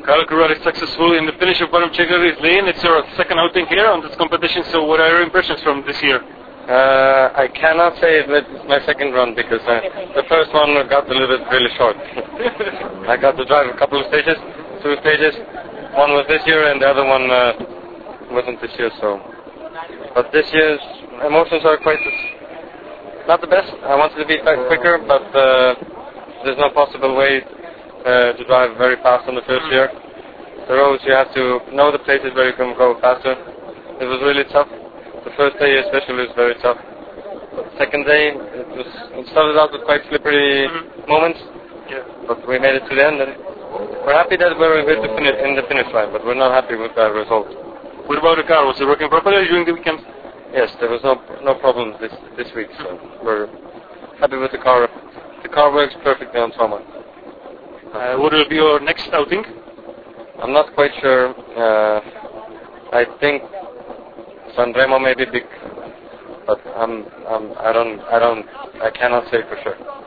Kyle Kurad is successful in the finish of bottom Chegari Lane. It's your second outing here on this competition, so what are your impressions from this year? I cannot say it's my second run because the first one got a little bit really short. I got to drive a couple of stages, 2 stages. One was this year and the other one wasn't this year. But this year's emotions are quite not the best. I wanted to be quicker, but there's no possible way to drive very fast on the first year. The roads you have to know the places where you can go faster. It was really tough. The first day especially was very tough. Second day it started out with quite slippery moments, but we made it to the end and we're happy that we were able to finish in the finish line, but we're not happy with that result. What about the car? Was it working properly during the weekend? Yes, there was no problems this week, so we're happy with the car. The car works perfectly on tarmac. What will be your next outing? I'm not quite sure. I think Sanremo may be big, but I cannot say for sure.